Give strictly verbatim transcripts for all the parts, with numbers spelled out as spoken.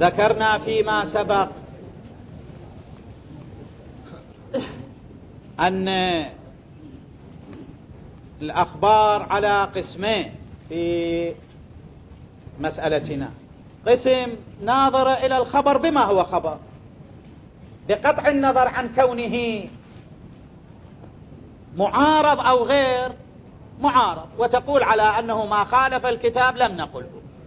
ذكرنا فيما سبق أن الأخبار على قسمين في مسألتنا. قسم ناظر إلى الخبر بما هو خبر بقطع النظر عن كونه معارض أو غير معارض، وتقول على أنه ما خالف الكتاب لم نقله.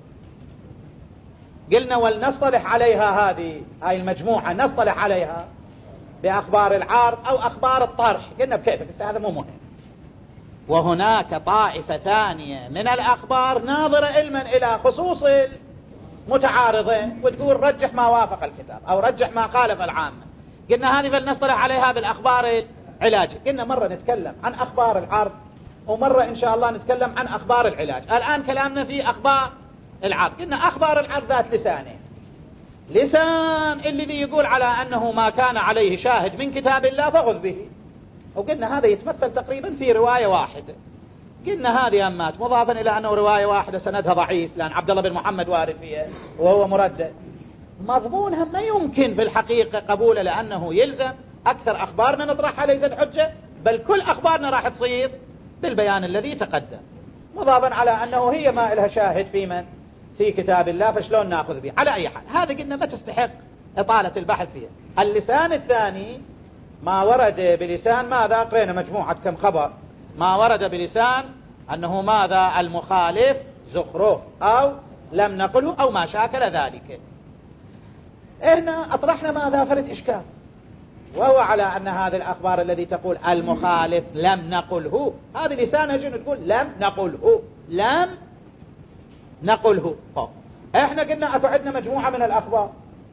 قلنا ولنصطلح عليها هذه هاي المجموعة، نصطلح عليها بأخبار العارض أو أخبار الطرح. قلنا بكيفك، هذا مو مهم. وهناك طائفة ثانية من الأخبار ناظرة علما إلى خصوص المتعارضين، وتقول رجح ما وافق الكتاب أو رجح ما خالف العامة. قلنا هذه فلنصطلح عليها بالأخبار العلاج. قلنا مرة نتكلم عن أخبار العرض، ومرة إن شاء الله نتكلم عن أخبار العلاج. الآن كلامنا في أخبار العرض. قلنا أخبار العرض ذات لسانين. لسان الذي يقول على أنه ما كان عليه شاهد من كتاب الله فخذ به، وقلنا هذا يتمثل تقريبا في رواية واحدة. قلنا هذه أمات مضافا إلى أنه رواية واحدة سندها ضعيف لأن عبد الله بن محمد وارد فيها وهو مردد. مضمونها ما يمكن في الحقيقة قبوله، لأنه يلزم أكثر أخبارنا نطرحها ليست حجة، بل كل أخبارنا راح تصير بالبيان الذي تقدم، مضافا على أنه هي ما لها شاهد في من في كتاب الله، فشلون نأخذ به. على أي حال هذا قلنا ما تستحق إطالة البحث فيها. اللسان الثاني ما ورد بلسان ماذا؟ قرينا مجموعة كم خبر. ما ورد بلسان أنه ماذا؟ المخالف زخرف أو لم نقله أو ما شاكل ذلك. هنا أطرحنا ماذا؟ فرد إشكال، وهو على أن هذه الأخبار الذي تقول المخالف لم نقله، هذه لسانها شنو؟ تقول لم نقله لم نقله. أوه. احنا قلنا أكو عندنا مجموعة من الأخبار،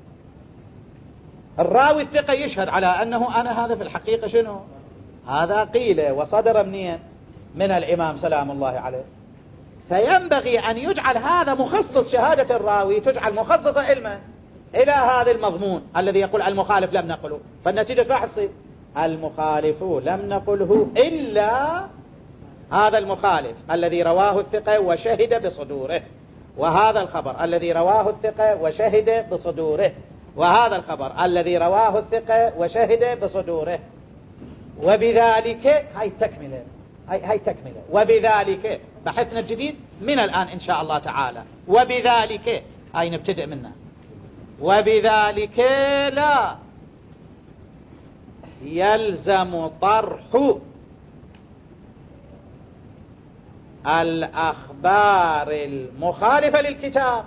الراوي الثقة يشهد على أنه أنا هذا في الحقيقة شنو؟ هذا قيل وصدر منين؟ من الإمام سلام الله عليه. فينبغي أن يجعل هذا مخصص، شهادة الراوي تجعل مخصصة علما إلى هذا المضمون الذي يقول المخالف لم نقله. فالنتيجة فحصي المخالف لم نقله إلا هذا المخالف الذي رواه الثقة وشهد بصدوره، وهذا الخبر الذي رواه الثقة وشهد بصدوره، وهذا الخبر الذي رواه الثقة وشهد بصدوره. وبذلك هاي تكملة هاي, هاي تكملة وبذلك بحثنا الجديد من الآن إن شاء الله تعالى. وبذلك هاي نبتدئ منها. وبذلك لا يلزم طرح الأخبار المخالفة للكتاب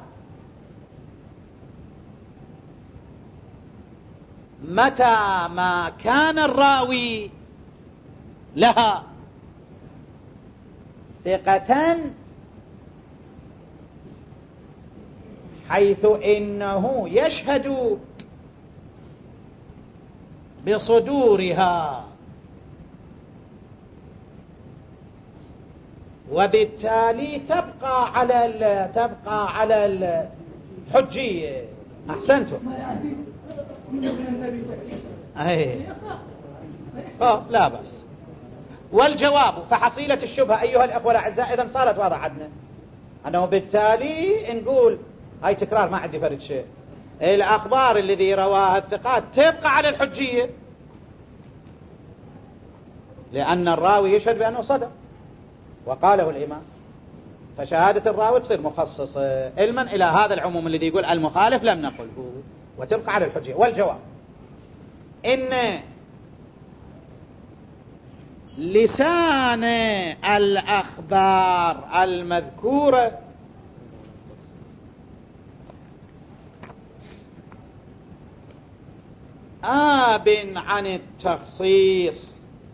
متى ما كان الراوي لها ثقة، حيث إنه يشهد بصدورها، وبالتالي تبقى على تبقى على الحجية. أحسنتم. أي أه لا بس. والجواب فحصيلة الشبهة أيها الأخوة الأعزاء إذن صارت واضحة عندنا، أنه بالتالي نقول هاي تكرار ما عندي فرد شيء، الأخبار الذي رواها الثقات تبقى على الحجية، لأن الراوي يشهد بأنه صدق وقاله الإمام، فشهادة الراوي تصير مخصصة علما إلى هذا العموم الذي يقول المخالف لم نقله، وتبقى على الحجية. والجواب إن لسان الأخبار المذكورة آب عن التخصيص،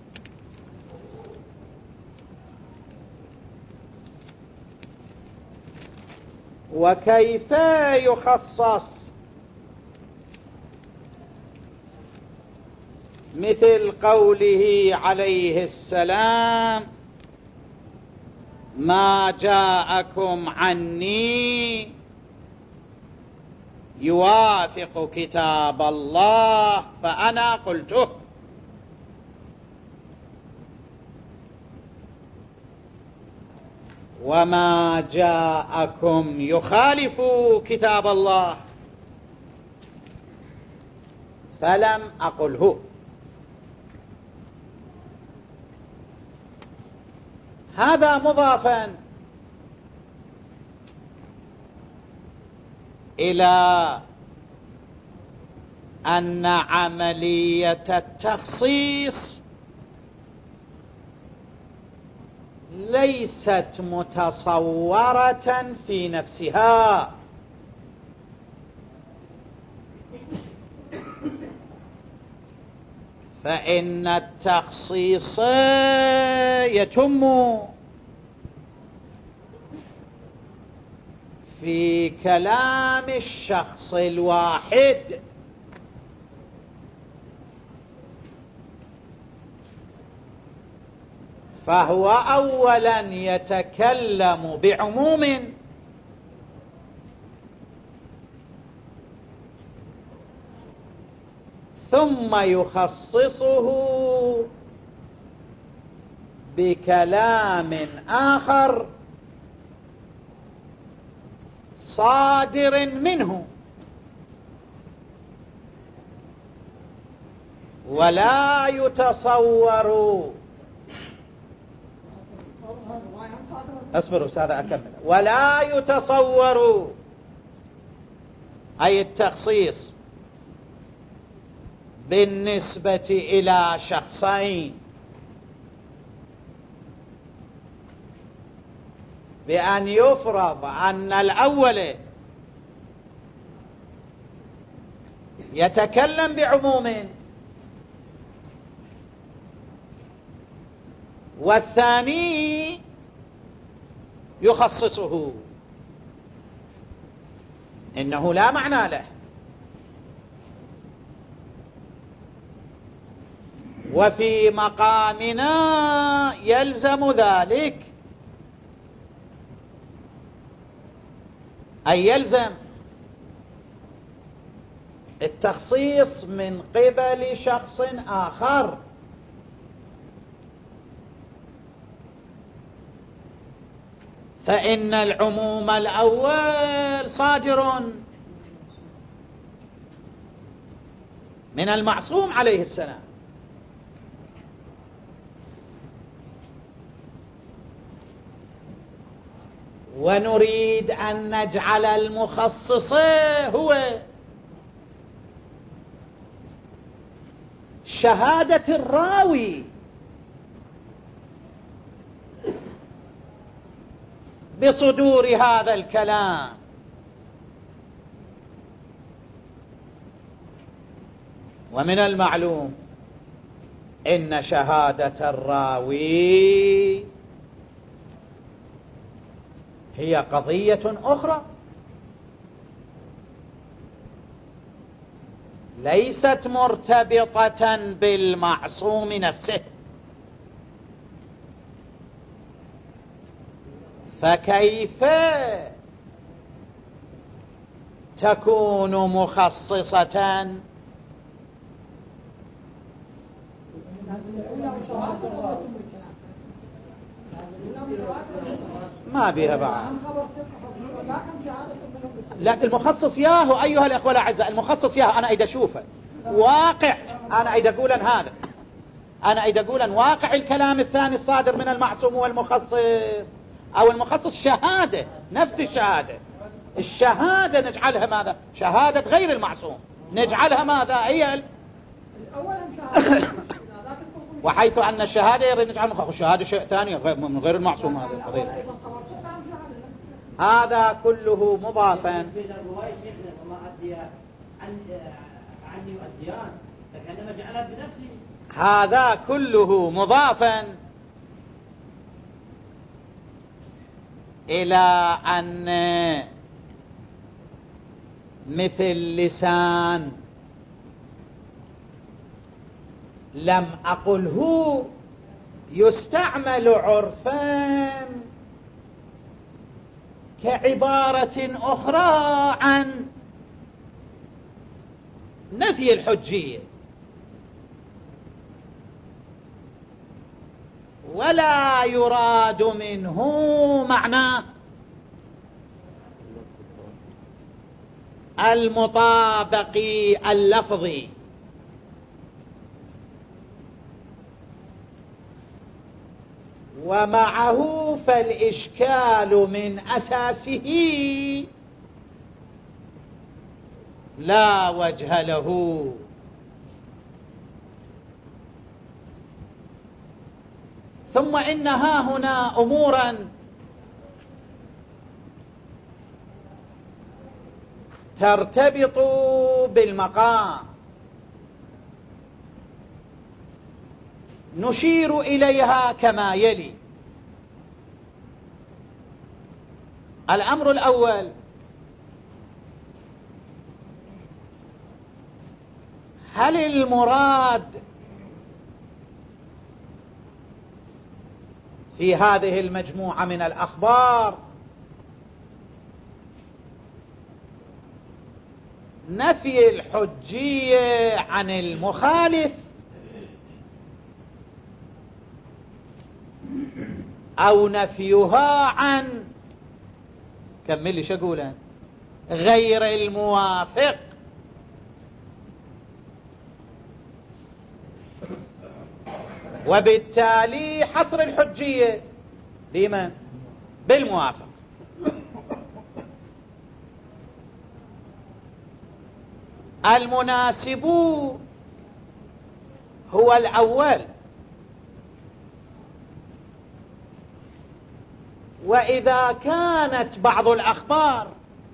وكيف يخصص؟ مثل قوله عليه السلام ما جاءكم عني يوافق كتاب الله فأنا قلته. وما جاءكم يخالف كتاب الله فلم أقله. هذا مضافا إلى أن عملية التخصيص ليست متصورة في نفسها، فإن التخصيص يتم في كلام الشخص الواحد، فهو أولا يتكلم بعموم ثم يخصصه بكلام آخر صادر منه، ولا يتصور اصبروا أستاذ أكمل ولا يتصور أي التخصيص بالنسبة إلى شخصين بأن يفرض أن الأول يتكلم بعموم والثاني يخصصه، إنه لا معنى له. وفي مقامنا يلزم ذلك، أي يلزم التخصيص من قبل شخص آخر، فإن العموم الأول صادر من المعصوم عليه السلام، ونريد أن نجعل المخصص هو شهادة الراوي بصدور هذا الكلام، ومن المعلوم إن شهادة الراوي هي قضية أخرى ليست مرتبطة بالمعصوم نفسه، فكيف تكون مخصصة؟ ما بها بعد. لكن المخصص ياهو أيها الأخوة الأعزاء، المخصص ياهو أنا أيد أشوفه واقع، أنا أيد أقولا هذا، أنا أيد أقولا واقع الكلام الثاني الصادر من المعصوم والمخصص، أو المخصص شهادة نفس الشهادة، الشهادة نجعلها ماذا؟ شهادة غير المعصوم نجعلها ماذا؟ هي وحيث أن الشهادة يريد نجعل مخصص، الشهادة شيء ثاني من غير المعصوم، هذا القضية. هذا كله مضافا هذا كله مضافا إلى أن مثل لسان لم أقله يستعمل عرفا كعبارة أخرى عن نفي الحجية، ولا يراد منه معنى المطابق اللفظي، ومعه فالإشكال من أساسه لا وجه له. ثم إنها هنا أمورا ترتبط بالمقام نشير إليها كما يلي. الأمر الأول: هل المراد في هذه المجموعة من الأخبار نفي الحجية عن المخالف أو نفيها عن كملي شو أقول غير الموافق؟ وبالتالي حصر الحجية بمن؟ بالموافق. المناسب هو الأول، وإذا كانت بعض الأخبار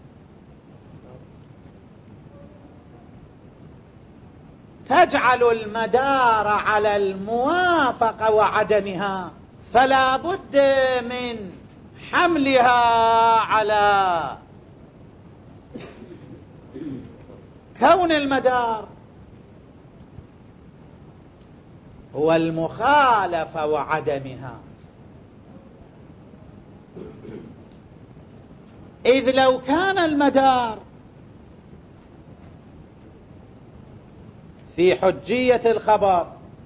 تجعل المدار على الموافقة وعدمها فلا بد من حملها على كون المدار هو المخالفة وعدمها. إذ لو كان المدار في حجية الخبر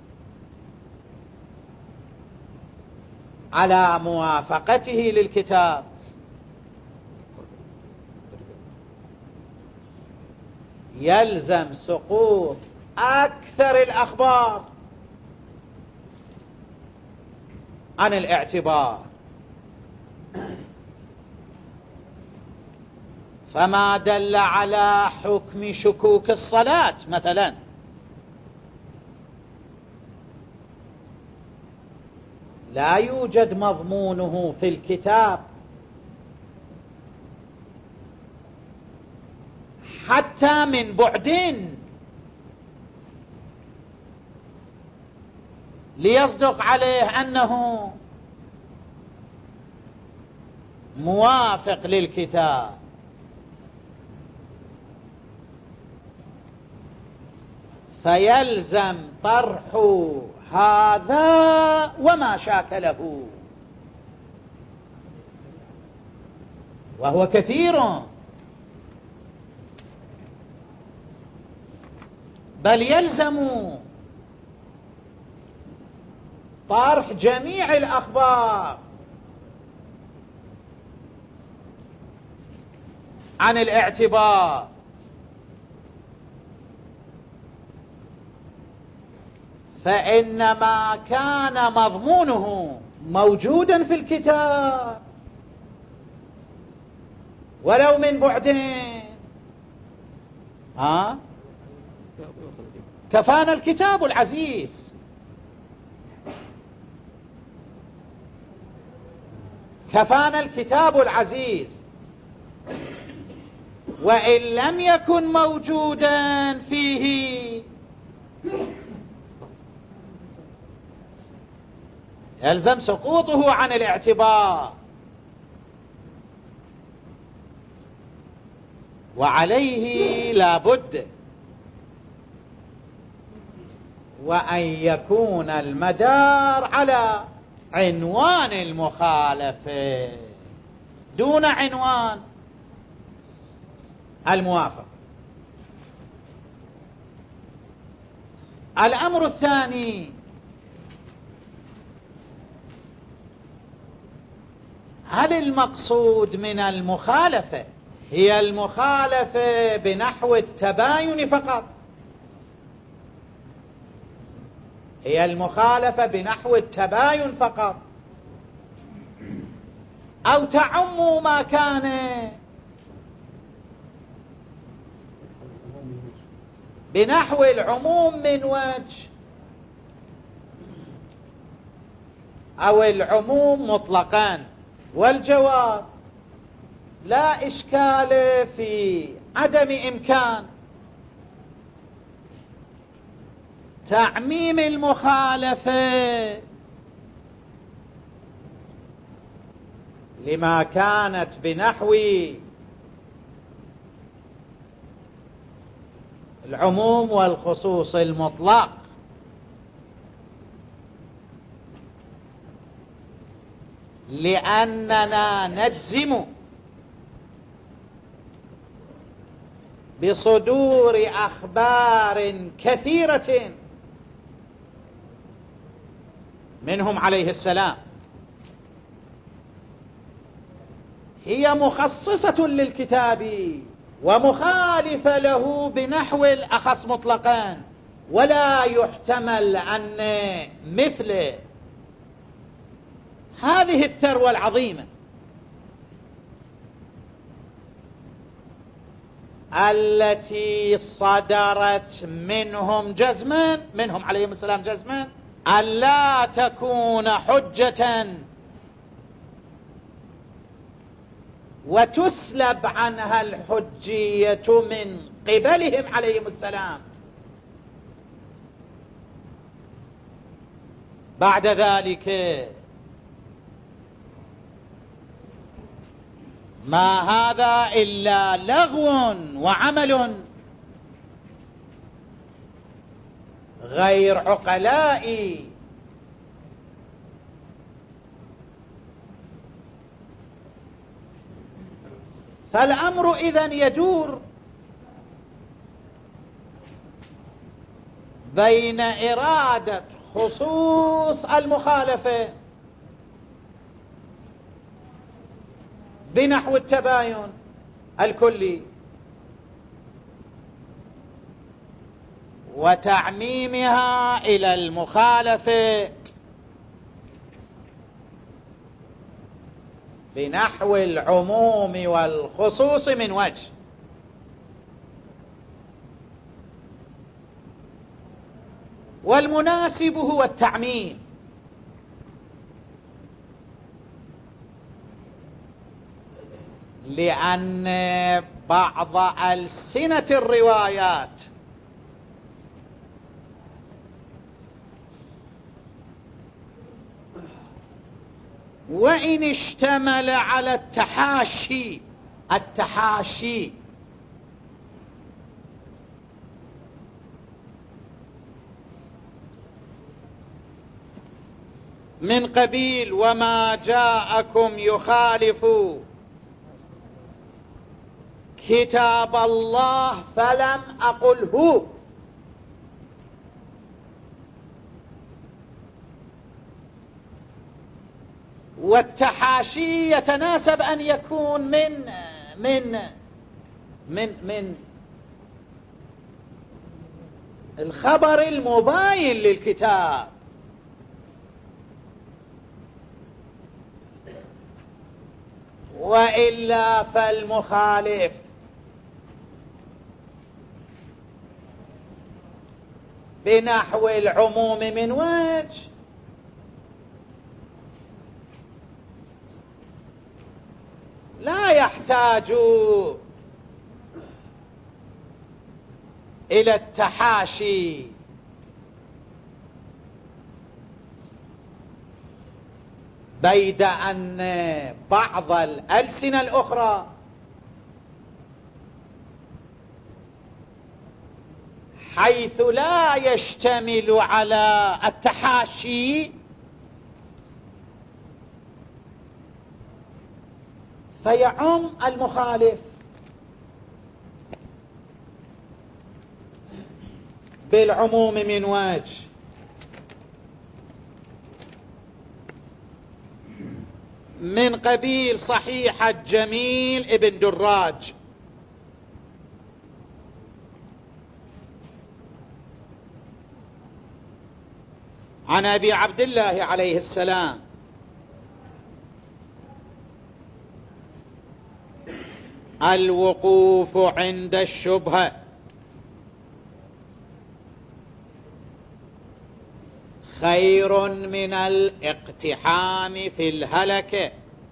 على موافقته للكتاب يلزم سقوط أكثر الأخبار عن الاعتبار. فما دل على حكم شكوك الصلاة مثلا لا يوجد مضمونه في الكتاب حتى من بعد ليصدق عليه أنه موافق للكتاب. فيلزم طرح هذا وما شاكله، وهو كثير، بل يلزم طرح جميع الأخبار عن الاعتبار. فإنما كان مضمونه موجودا في الكتاب ولو من بعدين ها كفانا الكتاب العزيز. كفانا الكتاب العزيز، وإن لم يكن موجودا فيه يلزم سقوطه عن الاعتبار. وعليه لا بد وأن يكون المدار على عنوان المخالفة دون عنوان الموافق. الأمر الثاني: هل المقصود من المخالفة هي المخالفة بنحو التباين فقط؟ هي المخالفة بنحو التباين فقط، أو تعم ما كان بنحو العموم من وجه، أو العموم مطلقا. والجواب لا إشكال في عدم إمكان تعميم المخالفة لما كانت بنحو العموم والخصوص المطلق، لأننا نجزم بصدور أخبار كثيرة منهم عليه السلام هي مخصصة للكتاب ومخالفة له بنحو الأخص مطلقا، ولا يحتمل أن مثل هذه الثروة العظيمة التي صدرت منهم جزما منهم عليهم السلام جزما ألا تكون حجة وتسلب عنها الحجية من قبلهم عليهم السلام بعد ذلك. ما هذا إلا لغو وعمل غير عقلاء. فالأمر إذن يدور بين إرادة خصوص المخالفة بنحو التباين الكلي وتعميمها إلى المخالفة بنحو العموم والخصوص من وجه. والمناسب هو التعميم، لأن بعض ألسنة الروايات وإن اشتمل على التحاشي التحاشي من قبيل وما جاءكم يخالف كتاب الله فلم أقله، والتحاشي يتناسب أن يكون من من من من الخبر المباين للكتاب، وإلا فالمخالف بنحو العموم من وجه لا يحتاج إلى التحاشي، بيد أن بعض الألسنة الأخرى حيث لا يشتمل على التحاشي فيعم المخالف بالعموم من وجه. من قبيل صحيحة جميل ابن دراج عن أبي عبد الله عليه السلام الوقوف عند الشبهة خير من الاقتحام في الهلكة.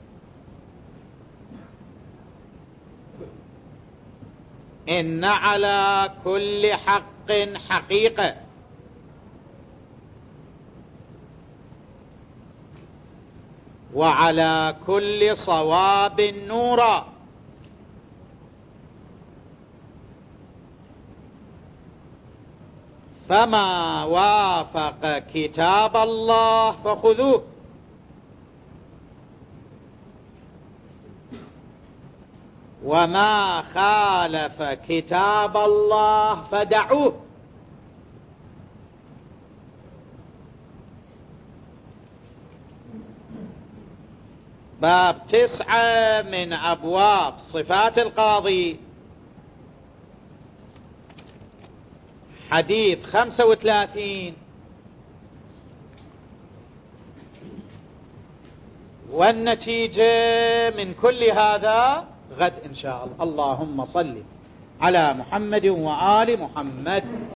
إن على كل حق حقيقة وعلى كل صواب نورا. فما وافق كتاب الله فخذوه وما خالف كتاب الله فدعوه. باب تسعة من أبواب صفات القاضي، حديث خمسة وثلاثين. والنتيجة من كل هذا غد إن شاء الله. اللهم صل على محمد وآل محمد.